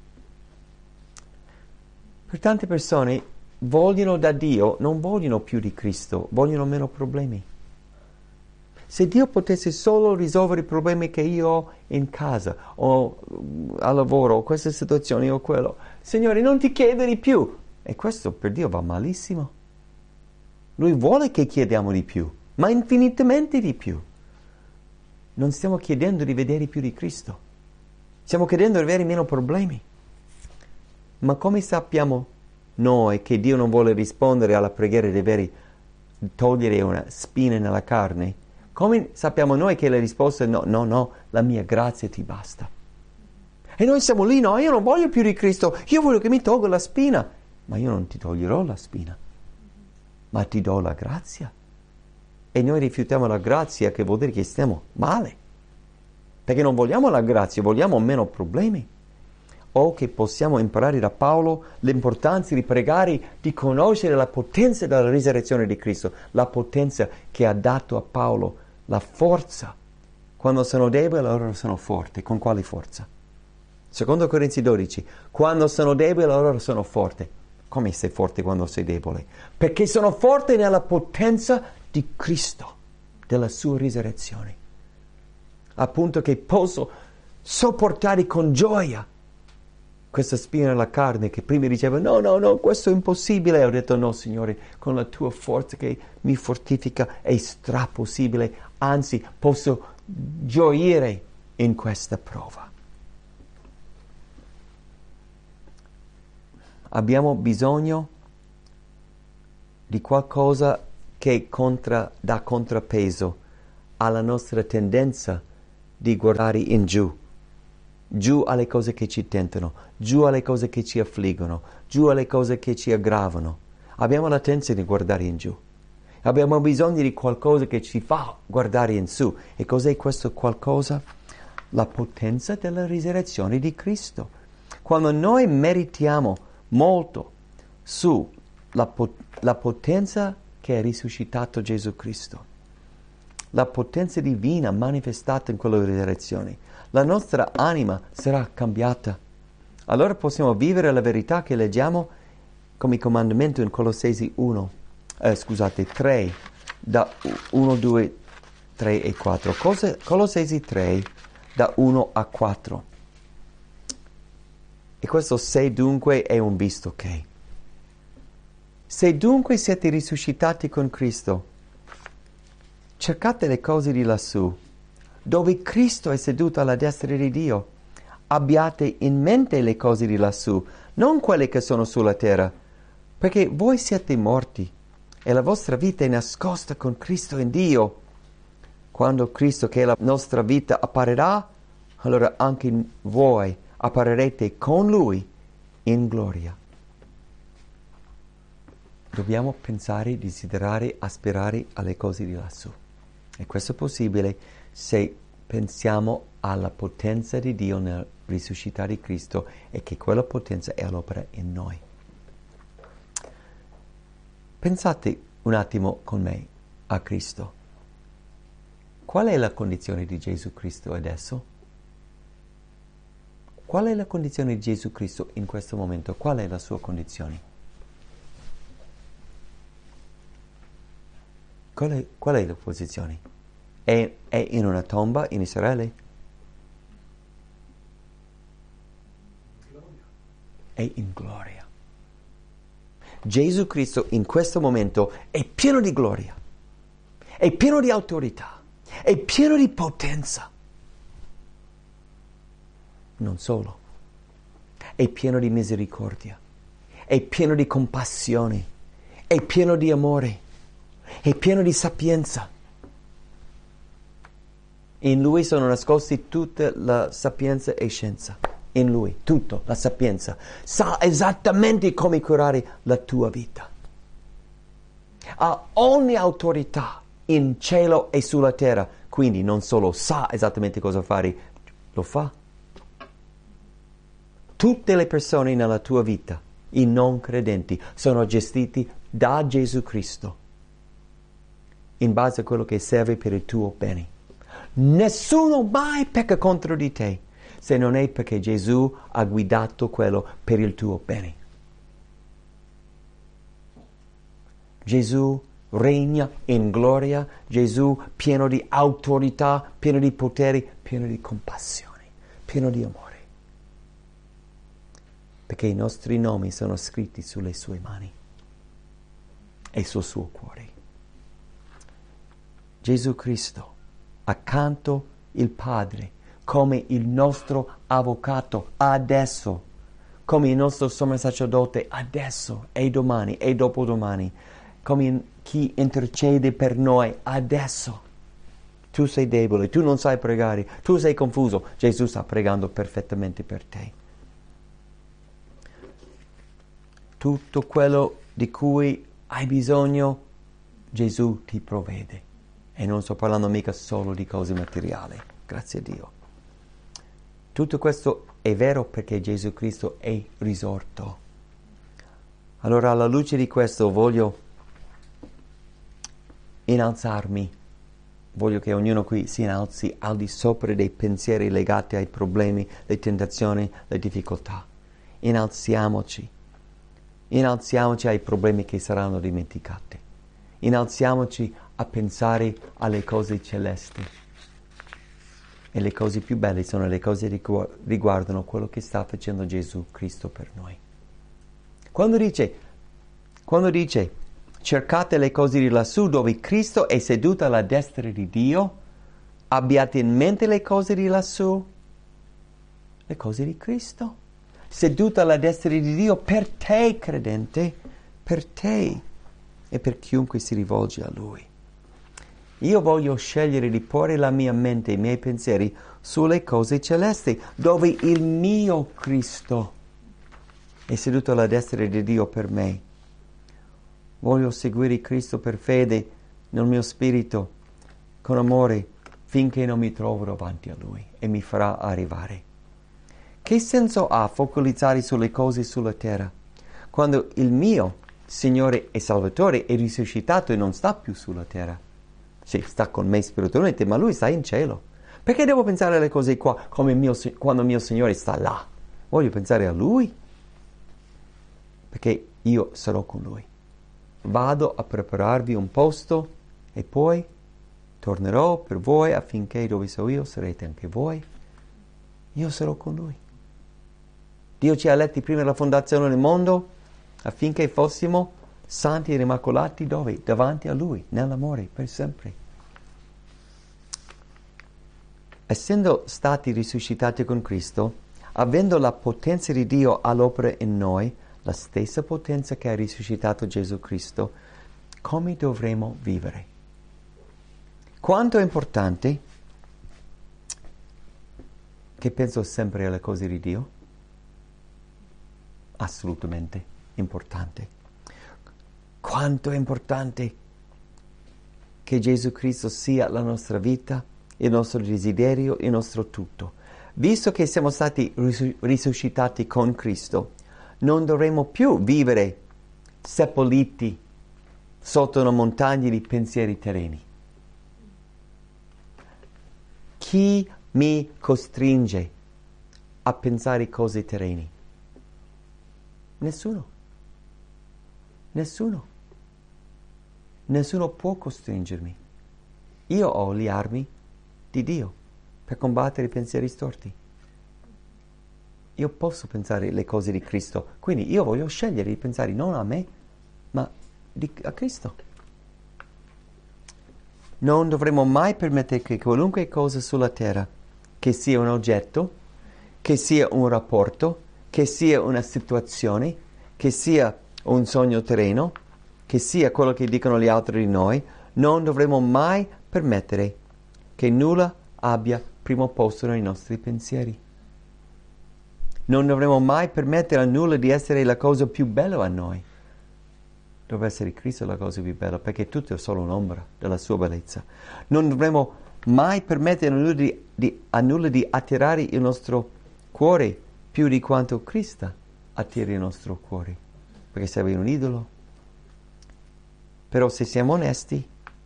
[SPEAKER 2] Per tante persone vogliono da Dio, non vogliono più di Cristo, vogliono meno problemi. Se Dio potesse solo risolvere i problemi che io ho in casa, o al lavoro, o questa situazione o quello, Signore, non ti chiedo di più. E questo per Dio va malissimo. Lui vuole che chiediamo di più, ma infinitamente di più. Non stiamo chiedendo di vedere più di Cristo. Stiamo chiedendo di avere meno problemi. Ma come sappiamo noi che Dio non vuole rispondere alla preghiera di togliere una spina nella carne? Come sappiamo noi che la risposta è no, la mia grazia ti basta? E noi siamo lì, no, io non voglio più di Cristo, io voglio che mi tolga la spina. Ma io non ti toglierò la spina, ma ti do la grazia. E noi rifiutiamo la grazia, che vuol dire che stiamo male. Perché non vogliamo la grazia, vogliamo meno problemi. O che possiamo imparare da Paolo l'importanza di pregare, di conoscere la potenza della risurrezione di Cristo, la potenza che ha dato a Paolo la forza. Quando sono debole, allora sono forte. Con quale forza? Secondo Corinzi 12, quando sono debole, allora sono forte. Come sei forte quando sei debole? Perché sono forte nella potenza di Cristo, della sua risurrezione. Appunto che posso sopportare con gioia questa spina nella carne che prima diceva no, questo è impossibile. E ho detto no, Signore, con la tua forza che mi fortifica è strapossibile, anzi posso gioire in questa prova. Abbiamo bisogno di qualcosa che dà contrappeso alla nostra tendenza di guardare in giù alle cose che ci tentano, giù alle cose che ci affliggono, giù alle cose che ci aggravano. Abbiamo la tendenza di guardare in giù. Abbiamo bisogno di qualcosa che ci fa guardare in su. E cos'è questo qualcosa? La potenza della risurrezione di Cristo. Quando noi meditiamo molto su la potenza che ha risuscitato Gesù Cristo, la potenza divina manifestata in quella risurrezione, la nostra anima sarà cambiata. allora possiamo vivere la verità che leggiamo come comandamento in Colossesi 3, da 1, 2, 3 e 4. Colossesi 3, da 1 a 4. E questo se dunque è un visto che. Se dunque siete risuscitati con Cristo, cercate le cose di lassù, dove Cristo è seduto alla destra di Dio. Abbiate in mente le cose di lassù, non quelle che sono sulla terra, perché voi siete morti e la vostra vita è nascosta con Cristo in Dio. Quando Cristo, che è la nostra vita, apparirà, allora anche voi apparirete con Lui in gloria. Dobbiamo pensare, desiderare, aspirare alle cose di lassù. E questo è possibile se pensiamo alla potenza di Dio nel risuscitare Cristo e che quella potenza è all'opera in noi. Pensate un attimo con me a Cristo. Qual è la condizione di Gesù Cristo adesso? Qual è la condizione di Gesù Cristo in questo momento? Qual è la sua condizione? Qual è la posizione? È in una tomba in Israele? È in gloria. Gesù Cristo in questo momento è pieno di gloria, è pieno di autorità, è pieno di potenza. Non solo, è pieno di misericordia, è pieno di compassione, è pieno di amore, è pieno di sapienza. In Lui sono nascosti tutta la sapienza e scienza. In Lui, tutto, la sapienza. Sa esattamente come curare la tua vita. Ha ogni autorità in cielo e sulla terra. Quindi non solo sa esattamente cosa fare, lo fa. Tutte le persone nella tua vita, i non credenti, sono gestiti da Gesù Cristo in base a quello che serve per il tuo bene. Nessuno mai pecca contro di te se non è perché Gesù ha guidato quello per il tuo bene. Gesù regna in gloria, Gesù pieno di autorità, pieno di poteri, pieno di compassione, pieno di amore. Perché i nostri nomi sono scritti sulle sue mani e sul suo cuore. Gesù Cristo, accanto il Padre, come il nostro avvocato adesso, come il nostro sommo sacerdote adesso e domani e dopodomani, come chi intercede per noi adesso. Tu sei debole, tu non sai pregare, tu sei confuso, Gesù sta pregando perfettamente per te. Tutto quello di cui hai bisogno, Gesù ti provvede. E non sto parlando mica solo di cose materiali, grazie a Dio. Tutto questo è vero perché Gesù Cristo è risorto. Allora, alla luce di questo voglio innalzarmi. Voglio che ognuno qui si innalzi al di sopra dei pensieri legati ai problemi, le tentazioni, le difficoltà. Innalziamoci ai problemi che saranno dimenticati. Innalziamoci a pensare alle cose celesti. E le cose più belle sono le cose che riguardano quello che sta facendo Gesù Cristo per noi. Quando dice cercate le cose di lassù dove Cristo è seduto alla destra di Dio, abbiate in mente le cose di lassù, le cose di Cristo, seduto alla destra di Dio per te, credente, per te e per chiunque si rivolge a Lui. Io voglio scegliere di porre la mia mente, i miei pensieri sulle cose celesti, dove il mio Cristo è seduto alla destra di Dio per me. Voglio seguire Cristo per fede nel mio spirito, con amore, finché non mi trovo davanti a Lui e mi farà arrivare. Che senso ha focalizzare sulle cose sulla terra, quando il mio Signore e Salvatore è risuscitato e non sta più sulla terra? Sì, sta con me spiritualmente, ma Lui sta in cielo. Perché devo pensare alle cose qua come quando mio Signore sta là? Voglio pensare a Lui, perché io sarò con Lui. Vado a prepararvi un posto e poi tornerò per voi affinché dove sono io sarete anche voi. Io sarò con Lui. Dio ci ha eletti prima della fondazione del mondo affinché fossimo santi ed immacolati dove? Davanti a Lui, nell'amore, per sempre. Essendo stati risuscitati con Cristo, avendo la potenza di Dio all'opera in noi, la stessa potenza che ha risuscitato Gesù Cristo, come dovremo vivere? Quanto è importante che penso sempre alle cose di Dio? Assolutamente importante. Quanto è importante che Gesù Cristo sia la nostra vita, il nostro desiderio, il nostro tutto. Visto che siamo stati risuscitati con Cristo, non dovremo più vivere seppelliti sotto una montagna di pensieri terreni. Chi mi costringe a pensare cose terreni? Nessuno. Nessuno. Nessuno può costringermi. Io ho le armi di Dio per combattere i pensieri storti. Io posso pensare le cose di Cristo, quindi io voglio scegliere di pensare non a me, ma a Cristo. Non dovremo mai permettere che qualunque cosa sulla terra, che sia un oggetto, che sia un rapporto, che sia una situazione, che sia un sogno terreno, che sia quello che dicono gli altri di noi, non dovremo mai permettere che nulla abbia primo posto nei nostri pensieri. Non dovremo mai permettere a nulla di essere la cosa più bella a noi. Deve essere Cristo la cosa più bella, perché tutto è solo un'ombra della sua bellezza. Non dovremo mai permettere a nulla di attirare il nostro cuore più di quanto Cristo attira il nostro cuore, perché sarebbe un idolo. Però se siamo onesti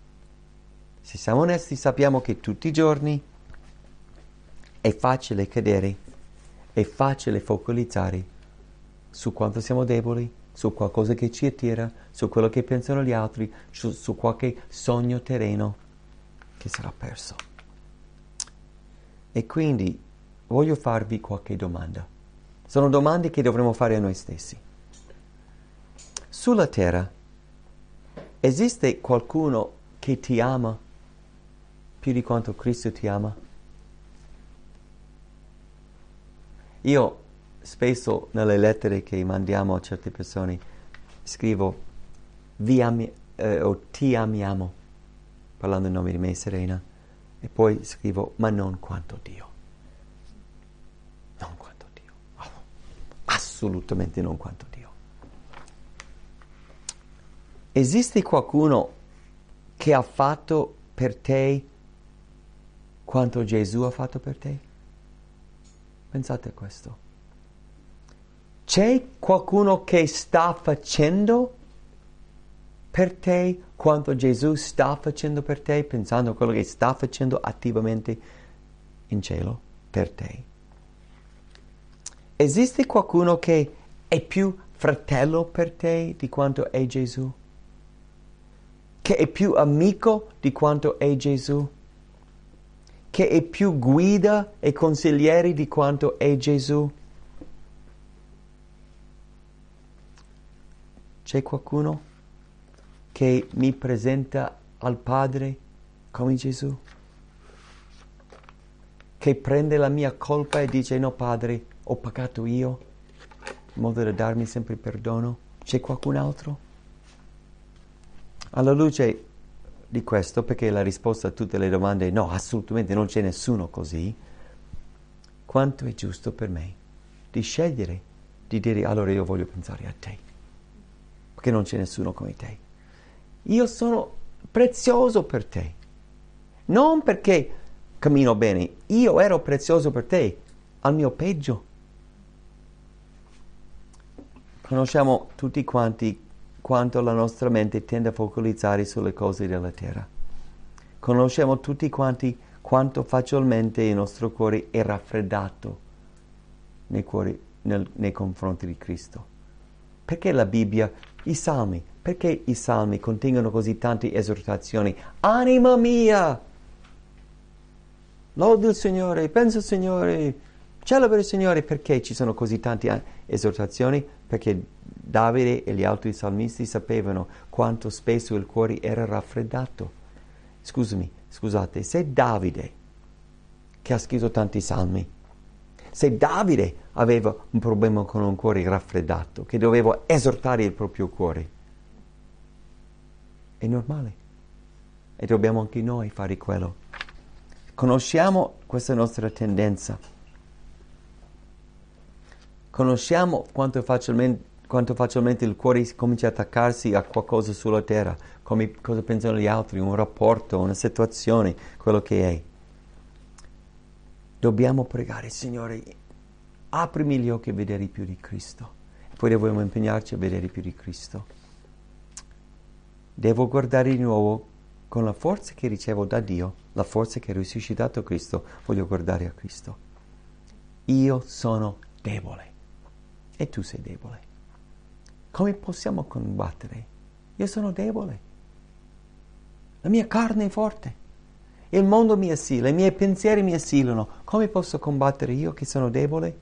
[SPEAKER 2] sappiamo che tutti i giorni è facile cadere, è facile focalizzare su quanto siamo deboli, su qualcosa che ci attira, su quello che pensano gli altri, su qualche sogno terreno che sarà perso. E quindi voglio farvi qualche domanda. Sono domande che dovremmo fare a noi stessi. Sulla terra esiste qualcuno che ti ama più di quanto Cristo ti ama? Io spesso nelle lettere che mandiamo a certe persone scrivo o ti amiamo, parlando in nome di me, Serena, e poi scrivo ma non quanto Dio. Non quanto Dio. Oh, assolutamente non quanto Dio. Esiste qualcuno che ha fatto per te quanto Gesù ha fatto per te? Pensate a questo. C'è qualcuno che sta facendo per te quanto Gesù sta facendo per te, pensando a quello che sta facendo attivamente in cielo per te? Esiste qualcuno che è più fratello per te di quanto è Gesù? Che è più amico di quanto è Gesù? Che è più guida e consigliere di quanto è Gesù? C'è qualcuno che mi presenta al Padre come Gesù? Che prende la mia colpa e dice no Padre, ho peccato io, in modo da darmi sempre perdono? C'è qualcun altro? Alla luce di questo, perché la risposta a tutte le domande è no, assolutamente non c'è nessuno così, quanto è giusto per me di scegliere di dire allora io voglio pensare a te, perché non c'è nessuno come te. Io sono prezioso per te, non perché cammino bene, io ero prezioso per te al mio peggio. Conosciamo tutti quanti quanto la nostra mente tende a focalizzare sulle cose della terra. Conosciamo tutti quanti quanto facilmente il nostro cuore è raffreddato nei cuori nei confronti di Cristo? Perché la Bibbia, i Salmi, perché i Salmi contengono così tante esortazioni? Anima mia! Lodi il Signore, pensa al Signore, celebra il Signore. Perché ci sono così tante esortazioni? Perché Davide e gli altri salmisti sapevano quanto spesso il cuore era raffreddato. Scusate, se Davide, che ha scritto tanti salmi, se Davide aveva un problema con un cuore raffreddato, che doveva esortare il proprio cuore, è normale. E dobbiamo anche noi fare quello. Conosciamo questa nostra tendenza. Conosciamo quanto facilmente il cuore comincia a attaccarsi a qualcosa sulla terra, come cosa pensano gli altri, un rapporto, una situazione, quello che è. Dobbiamo pregare, Signore, aprimi gli occhi a vedere più di Cristo. E poi dobbiamo impegnarci a vedere più di Cristo. Devo guardare di nuovo con la forza che ricevo da Dio, la forza che ha risuscitato Cristo, voglio guardare a Cristo. Io sono debole e tu sei debole. Come possiamo combattere? Io sono debole. La mia carne è forte. Il mondo mi assilla, i miei pensieri mi assilano. Come posso combattere io che sono debole?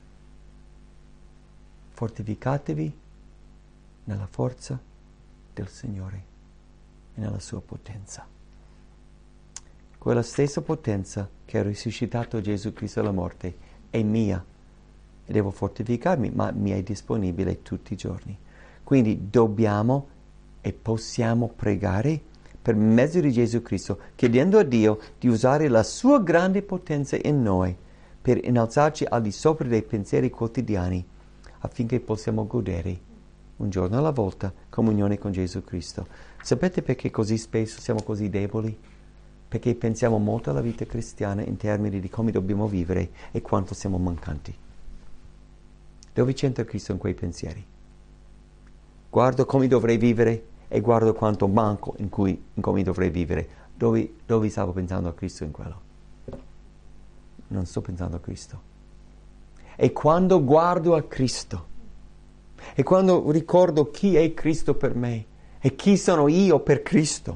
[SPEAKER 2] Fortificatevi nella forza del Signore e nella sua potenza. Quella stessa potenza che ha risuscitato Gesù Cristo dalla morte è mia e devo fortificarmi, ma mi è disponibile tutti i giorni. Quindi dobbiamo e possiamo pregare per mezzo di Gesù Cristo, chiedendo a Dio di usare la sua grande potenza in noi per innalzarci al di sopra dei pensieri quotidiani, affinché possiamo godere un giorno alla volta comunione con Gesù Cristo. Sapete perché così spesso siamo così deboli? Perché pensiamo molto alla vita cristiana in termini di come dobbiamo vivere e quanto siamo mancanti. Dove c'entra Cristo in quei pensieri? Guardo come dovrei vivere e guardo quanto manco in come dovrei vivere. Dove stavo pensando a Cristo in quello? Non sto pensando a Cristo. E quando guardo a Cristo, e quando ricordo chi è Cristo per me e chi sono io per Cristo,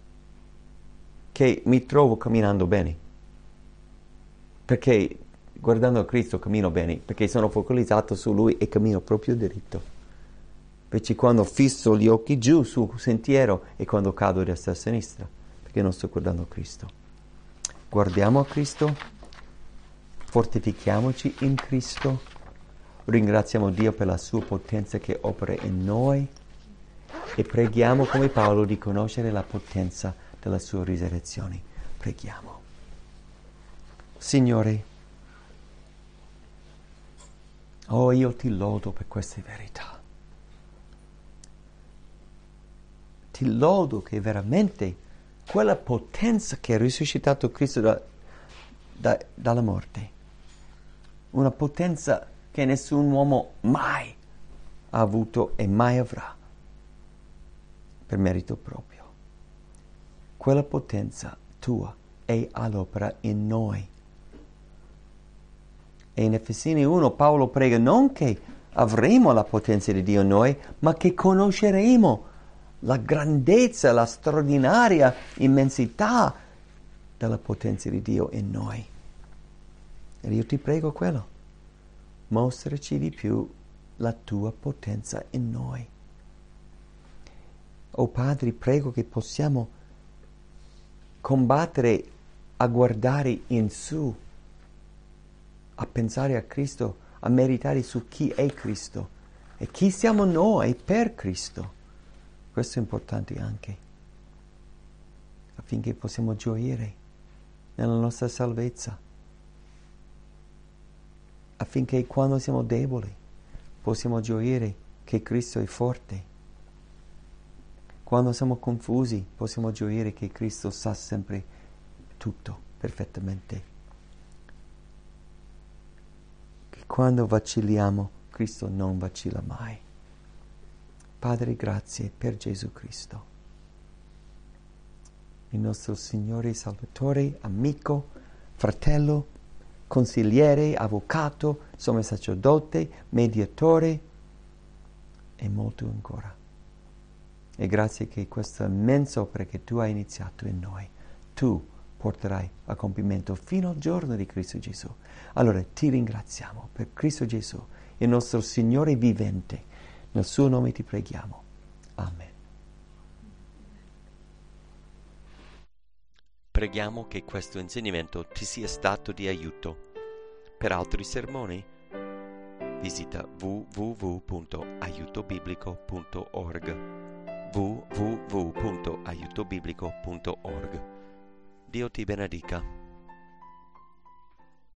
[SPEAKER 2] che mi trovo camminando bene. Perché guardando a Cristo cammino bene, perché sono focalizzato su Lui e cammino proprio dritto. Invece quando fisso gli occhi giù sul sentiero e quando cado a destra e a sinistra, perché non sto guardando a Cristo. Guardiamo a Cristo, fortifichiamoci in Cristo, ringraziamo Dio per la sua potenza che opera in noi e preghiamo come Paolo di conoscere la potenza della sua risurrezione. Preghiamo. Signore, io ti lodo per queste verità. Ti lodo che veramente quella potenza che ha risuscitato Cristo dalla morte, una potenza che nessun uomo mai ha avuto e mai avrà, per merito proprio. Quella potenza tua è all'opera in noi. E in Efesini 1 Paolo prega non che avremo la potenza di Dio in noi, ma che conosceremo la grandezza, la straordinaria immensità della potenza di Dio in noi. E io ti prego quello. Mostraci di più la tua potenza in noi. Oh Padre, prego che possiamo combattere a guardare in su, a pensare a Cristo, a meditare su chi è Cristo e chi siamo noi per Cristo. Questo è importante anche, affinché possiamo gioire nella nostra salvezza, affinché quando siamo deboli possiamo gioire che Cristo è forte. Quando siamo confusi possiamo gioire che Cristo sa sempre tutto perfettamente. Che quando vacilliamo Cristo non vacilla mai. Padre, grazie per Gesù Cristo, il nostro Signore Salvatore, amico, fratello, consigliere, avvocato, sommo sacerdote, mediatore e molto ancora. E grazie che questa immensa opera che tu hai iniziato in noi, tu porterai a compimento fino al giorno di Cristo Gesù. Allora ti ringraziamo per Cristo Gesù, il nostro Signore vivente. Nel suo nome ti preghiamo. Amen.
[SPEAKER 1] Preghiamo che questo insegnamento ti sia stato di aiuto. Per altri sermoni visita www.aiutobiblico.org www.aiutobiblico.org. Dio ti benedica.